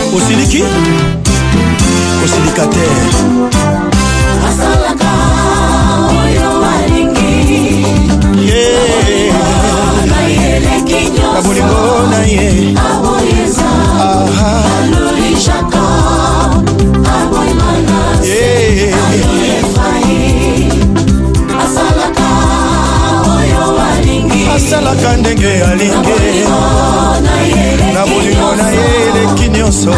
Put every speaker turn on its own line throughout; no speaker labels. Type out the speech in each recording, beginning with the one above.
Osiliki Osilikate
Asalaka oyo walingi Na yele kinyo
Kabulingo na ye
Aboyeza Aluli shaka Aboy manase Alule fayi Asalaka oyo walingi
Asalaka ndenge alingi Na bolingo na yele kinyoso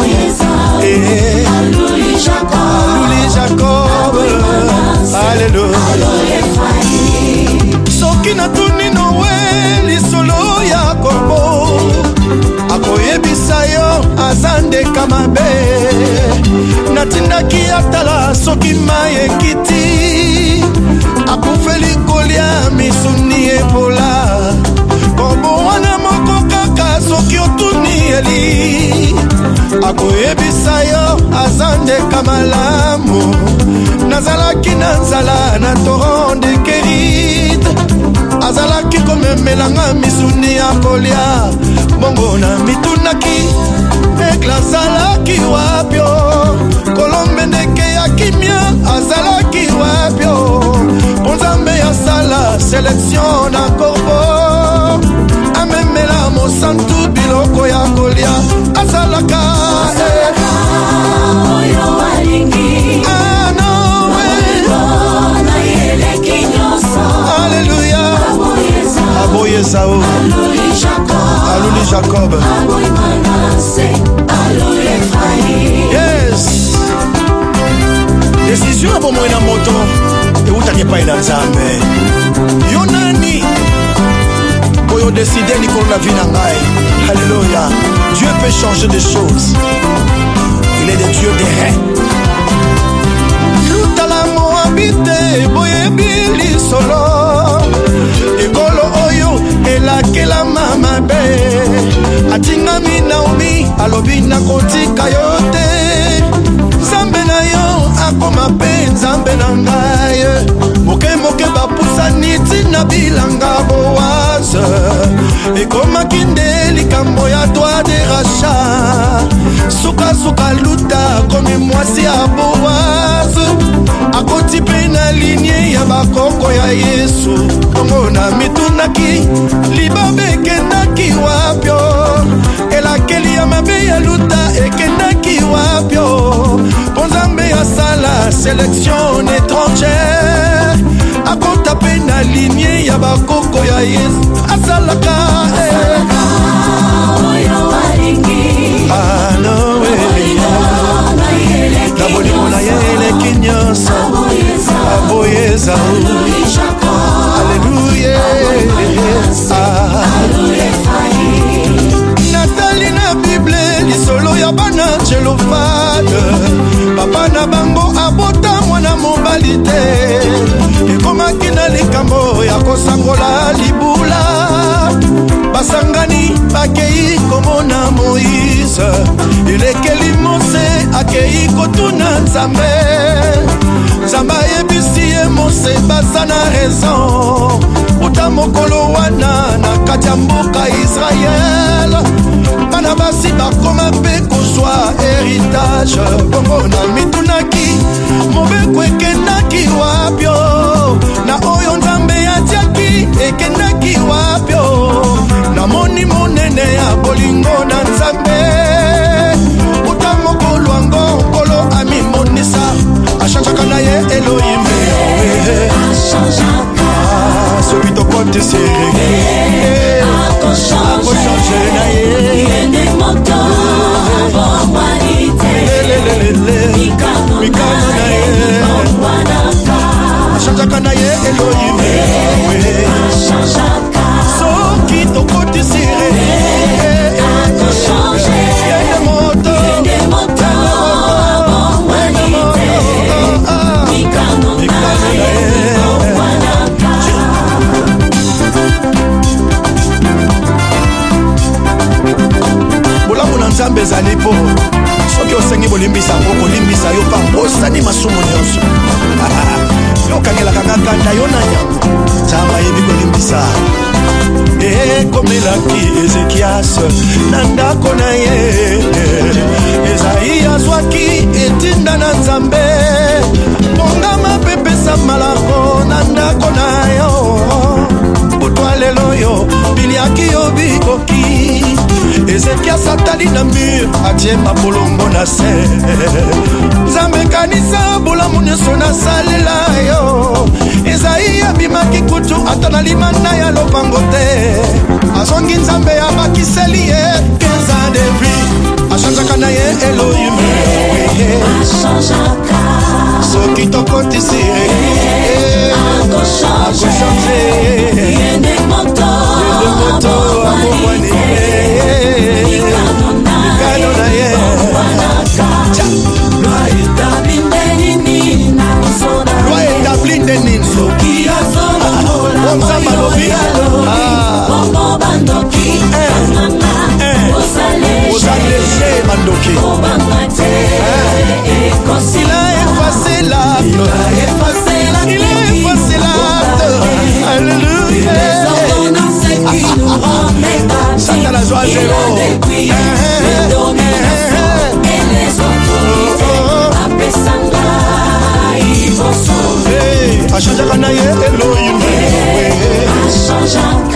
Aluli Jacob
Alléluia Soki na tuni nowe lisolo ya kombo akoyebisa yo azande kamabe natindaki atala soki mai ekiti akufeli kolia misuni epola kombo wana moko kaka soki otuni eli akoyebisa yo azande kamalamu nazalaki na nzala na toron de kerite azalaki komemelanga misuni ya kolia bongo na mitunaki ekla azalaki wapyo kolombe ndeke ya kimia azalaki wapyo ponzambe ya sala selection na korbo amemela mosantu biloko ya kolia azalaka
oyo walingi
Aboyeza Aluli Jacob
Aboy manase Alule fayi
Yes Décision pour moi na moto et où t'as pas na nzambe Yonani Boyo décider ni kola vie na ngai Alléluia Dieu peut changer des choses Il est le Dieu des reins Lutala moabite boye bili solo Ekolo oyo elakela mama be atingami Naomi alobi na kotika yo te Nzambe na yo akoma pe nzambe na ngai moke bapusani tina bilanga Boaz ekomaki nde likambo ya droit de rachat suka luta komi mwasi ya Boaz akoti pe na linie ya bakoko ya Yesu kongo na mitunaki libabe ekendaki wapyo elakeli ya mabe ya luta ekendaki wapyo ponzambe ya sala sélection étrangère akota pe na linie ya bakoko ya Yesu asalaka
oyo walingi
na bolingo na yele kinyoso aboyeza Alléluia natali na Bible lisolo ya bana Tselofade papa na bango abota mwana mobali te ekomaki na likambo ya kosangola libula basangani bakei komona Moïse elekeli Mose akei kotuna nzambe ayebisi ye Mose baza na raison uta mokolo wana na kati ya mboka Israel bana basi bakoma mpe kozwa héritage bongo na mitunaki mobeko ekendaki wapyo na oyo nzambe atiaki ekendaki wapyo namoni monene ya bolingo na nzambe uta mokolo ango nkolo amimonisa achangeaka na ye Elohim celui de côté serré akochange na ye mikano na ye achangeaka na ye Elohim soki tokoti serré nzambe ezali po soki osengi bolimbisa ngoko limbisa yo pa osani masumu nyonso yokangelaka ngakanda yo na nyama nzambe ayebi kolimbisa ekomelaki Ezekias na ndako na ye Esaïe azwaki etinda na Nzambe Bongama pepesa malako na ndako na yo Butwa lelo yo biliaki yo bikoki Ezekia satali na mur atie mapolongo na se Nzambe kanisa bolamu nyonso nasalela yo Esaïe abimaki kutu ata na limanda ya lopango te Azongi Nzambe abakiseli ye 15 ans de vie Achanjaka na ye Elohim
Achanjaka
Soki tokotisi
Akochanje Yende moto Amouani Mikano na ye Loi établie denini
Loi établie denini
Soki azomola Bobo bandoki Osale
Mandoki Il a effacé l'acte Il a effacé l'acte Alléluia Santa la joie zéro
Les dominations et les autorités Apesanga Ivoso
Achanjaka na ye Elohim
Achanjaka